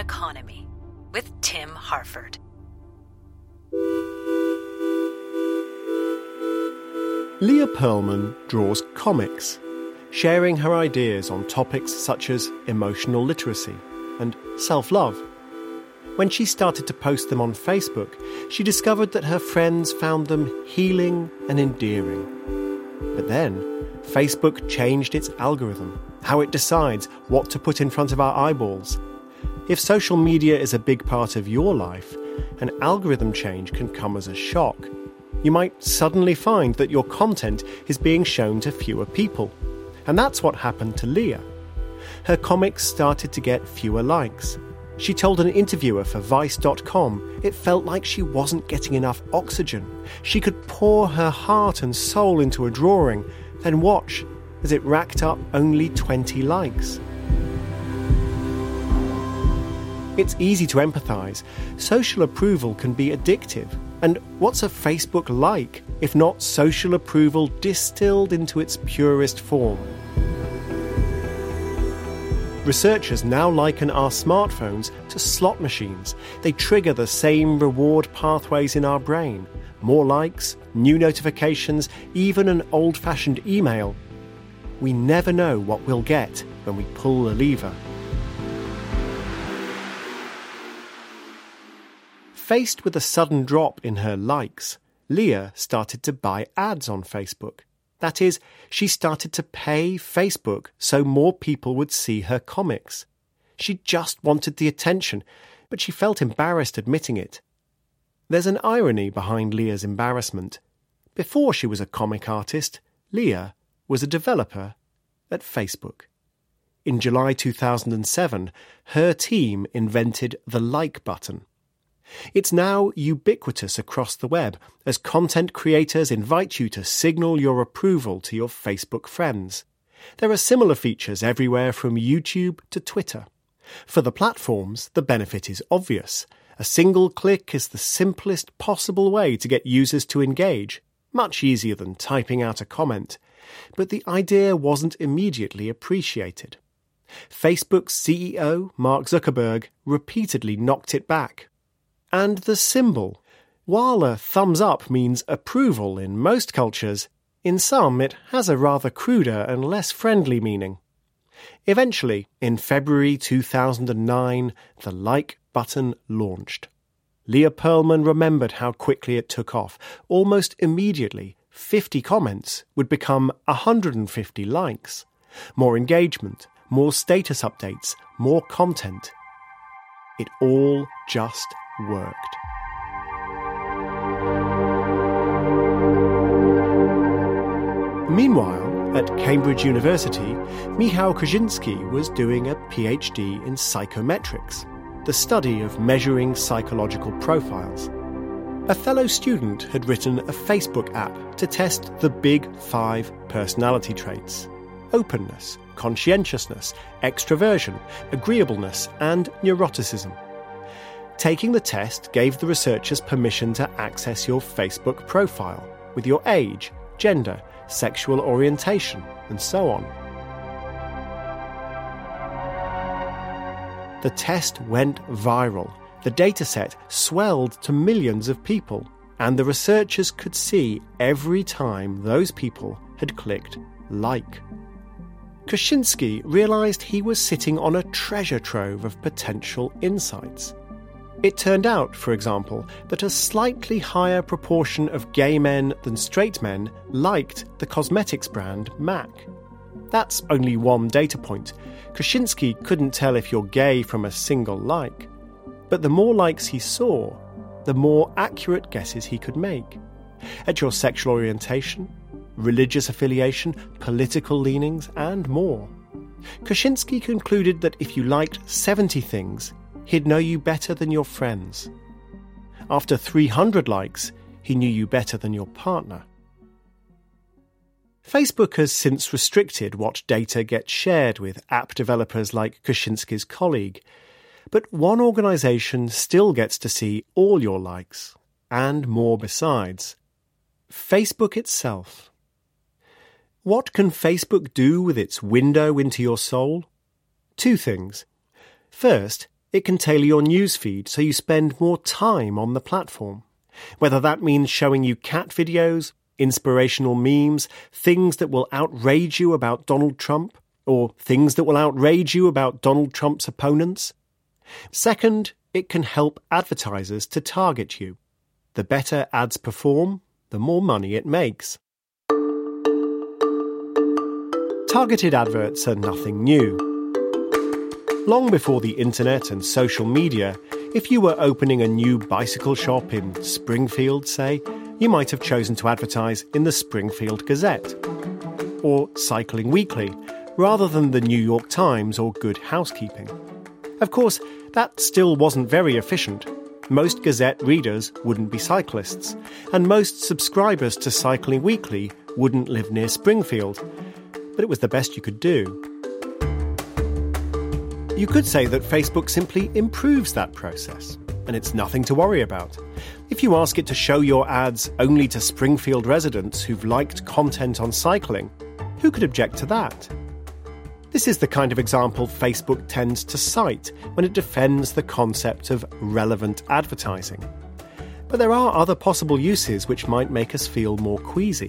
Economy with Tim Harford. Leah Pearlman draws comics, sharing her ideas on topics such as emotional literacy and self-love. When she started to post them on Facebook, she discovered that her friends found them healing and endearing. But then, Facebook changed its algorithm, how it decides what to put in front of our eyeballs. If social media is a big part of your life, an algorithm change can come as a shock. You might suddenly find that your content is being shown to fewer people. And that's what happened to Leah. Her comics started to get fewer likes. She told an interviewer for Vice.com it felt like she wasn't getting enough oxygen. She could pour her heart and soul into a drawing, then watch as it racked up only 20 likes. It's easy to empathise. Social approval can be addictive. And what's a Facebook like, if not social approval distilled into its purest form? Researchers now liken our smartphones to slot machines. They trigger the same reward pathways in our brain. More likes, new notifications, even an old-fashioned email. We never know what we'll get when we pull the lever. Faced with a sudden drop in her likes, Leah started to buy ads on Facebook. That is, she started to pay Facebook so more people would see her comics. She just wanted the attention, but she felt embarrassed admitting it. There's an irony behind Leah's embarrassment. Before she was a comic artist, Leah was a developer at Facebook. In July 2007, her team invented the like button. It's now ubiquitous across the web as content creators invite you to signal your approval to your Facebook friends. There are similar features everywhere from YouTube to Twitter. For the platforms, the benefit is obvious. A single click is the simplest possible way to get users to engage, much easier than typing out a comment. But the idea wasn't immediately appreciated. Facebook's CEO, Mark Zuckerberg, repeatedly knocked it back. And the symbol. While a thumbs up means approval in most cultures, in some it has a rather cruder and less friendly meaning. Eventually, in February 2009, the like button launched. Leah Pearlman remembered how quickly it took off. Almost immediately, 50 comments would become 150 likes. More engagement, more status updates, more content. It all just worked. Meanwhile, at Cambridge University, Michał Kosinski was doing a PhD in psychometrics, the study of measuring psychological profiles. A fellow student had written a Facebook app to test the big 5 personality traits: openness, conscientiousness, extroversion, agreeableness, and neuroticism. Taking the test gave the researchers permission to access your Facebook profile with your age, gender, sexual orientation, and so on. The test went viral. The dataset swelled to millions of people, and the researchers could see every time those people had clicked like. Kosinski realised he was sitting on a treasure trove of potential insights. It turned out, for example, that a slightly higher proportion of gay men than straight men liked the cosmetics brand MAC. That's only one data point. Kosinski couldn't tell if you're gay from a single like. But the more likes he saw, the more accurate guesses he could make. At your sexual orientation, religious affiliation, political leanings, and more. Kosinski concluded that if you liked 70 things, he'd know you better than your friends. After 300 likes, he knew you better than your partner. Facebook has since restricted what data gets shared with app developers like Kosinski's colleague, but one organisation still gets to see all your likes, and more besides. Facebook itself. What can Facebook do with its window into your soul? 2 things. First, It can tailor your newsfeed so you spend more time on the platform. Whether that means showing you cat videos, inspirational memes, things that will outrage you about Donald Trump, or things that will outrage you about Donald Trump's opponents. Second, it can help advertisers to target you. The better ads perform, the more money it makes. Targeted adverts are nothing new. Long before the internet and social media, if you were opening a new bicycle shop in Springfield, say, you might have chosen to advertise in the Springfield Gazette or Cycling Weekly rather than the New York Times or Good Housekeeping. Of course, that still wasn't very efficient. Most Gazette readers wouldn't be cyclists, and most subscribers to Cycling Weekly wouldn't live near Springfield. But it was the best you could do. You could say that Facebook simply improves that process, and it's nothing to worry about. If you ask it to show your ads only to Springfield residents who've liked content on cycling, who could object to that? This is the kind of example Facebook tends to cite when it defends the concept of relevant advertising. But there are other possible uses which might make us feel more queasy.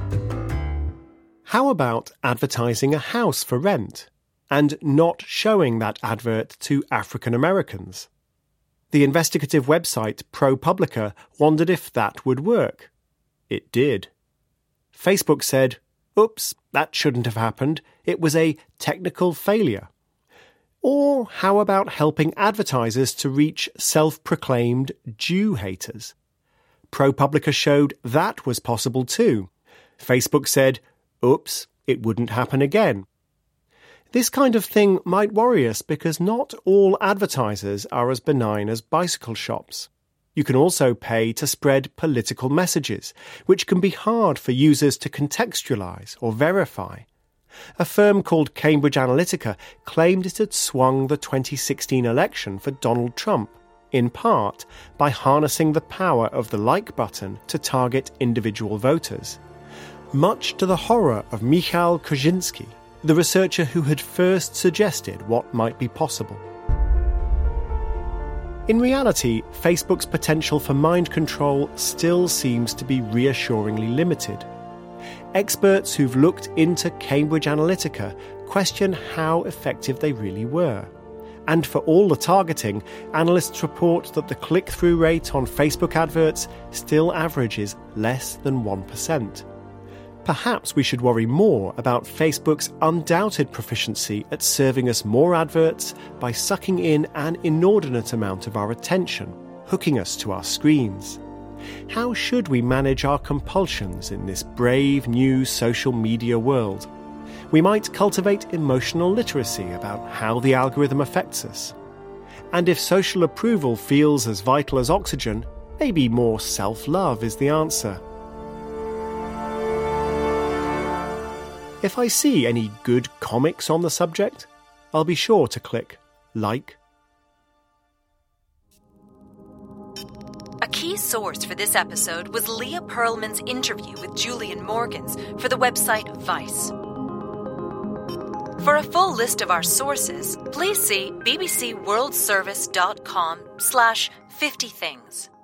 How about advertising a house for rent and not showing that advert to African Americans? The investigative website ProPublica wondered if that would work. It did. Facebook said, "Oops, that shouldn't have happened. It was a technical failure." Or how about helping advertisers to reach self-proclaimed Jew haters? ProPublica showed that was possible too. Facebook said, "Oops, it wouldn't happen again." This kind of thing might worry us because not all advertisers are as benign as bicycle shops. You can also pay to spread political messages, which can be hard for users to contextualize or verify. A firm called Cambridge Analytica claimed it had swung the 2016 election for Donald Trump, in part by harnessing the power of the like button to target individual voters. Much to the horror of Michal Kozinski, the researcher who had first suggested what might be possible. In reality, Facebook's potential for mind control still seems to be reassuringly limited. Experts who've looked into Cambridge Analytica question how effective they really were. And for all the targeting, analysts report that the click-through rate on Facebook adverts still averages less than 1%. Perhaps we should worry more about Facebook's undoubted proficiency at serving us more adverts by sucking in an inordinate amount of our attention, hooking us to our screens. How should we manage our compulsions in this brave new social media world? We might cultivate emotional literacy about how the algorithm affects us. And if social approval feels as vital as oxygen, maybe more self-love is the answer. If I see any good comics on the subject, I'll be sure to click like. A key source for this episode was Leah Pearlman's interview with Julian Morgans for the website Vice. For a full list of our sources, please see bbcworldservice.com/50things.